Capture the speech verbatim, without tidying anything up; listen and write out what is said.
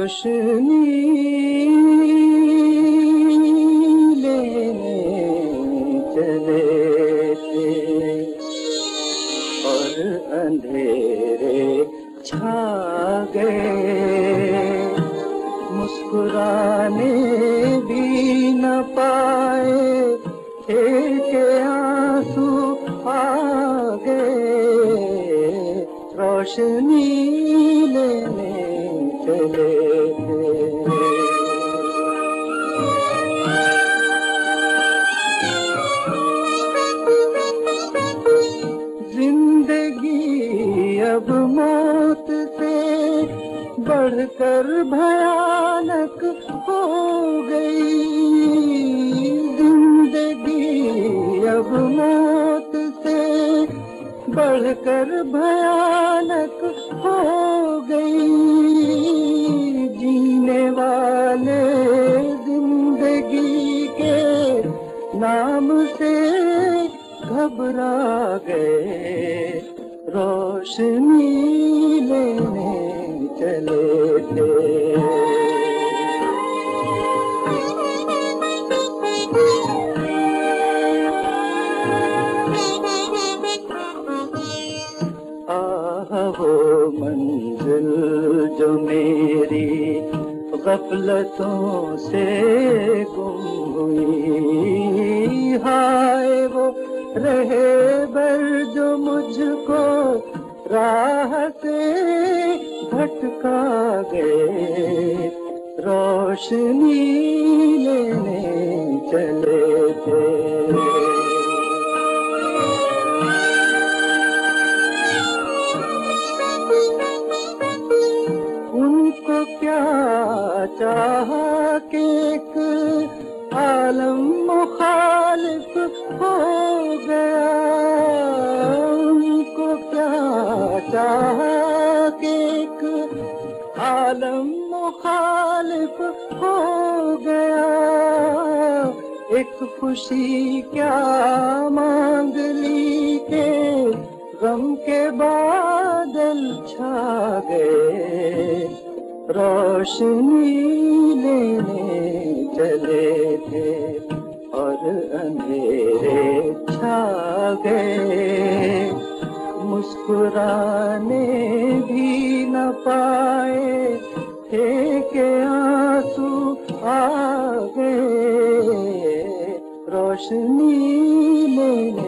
रोशनी लेने चले थे और अंधेरे छा गए, मुस्कुराने भी न पाए थे के आंसू आ गए, रोशनी लेने चले थे। जिंदगी अब मौत से बढ़कर भयानक हो गई, जिंदगी अब मौत से बढ़कर भयानक हो गई, जीने वाले जिंदगी के नाम से घबरा गए, रोशनी लेने चले थे। आह वो मंजिल जो मेरी गफलतों से गुम हुई, हाय वो रहे बर जो मुझको राह से भटका गए, रोशनी लेने चले थे। उनको क्या चाहा कि एक आलम मुखालिफ हो गया, उनको क्या चाहा कि एक आलम मुखालिफ हो गया, एक खुशी क्या मांग ली के गम के बादल छा गए, रोशनी लेने चले थे और अंधेरे छा गए, मुस्कुराने भी न पाए थे के आंसू आ गए, रोशनी लेने